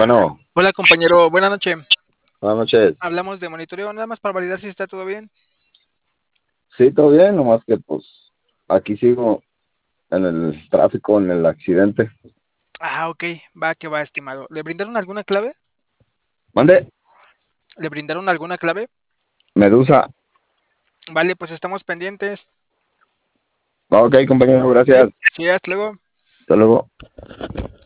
Bueno, Hola compañero, buenas noches. buenas noches. Hablamos de monitoreo nada más para validar si está todo bien. Sí, todo bien, nomás que pues aquí sigo en el tráfico, en el accidente. Ok, va que va, estimado. ¿Le brindaron alguna clave? Mande, ¿Le brindaron alguna clave? Medusa. Vale, pues estamos pendientes. Ok, compañero, Sí, gracias. sí, hasta luego. Hasta luego.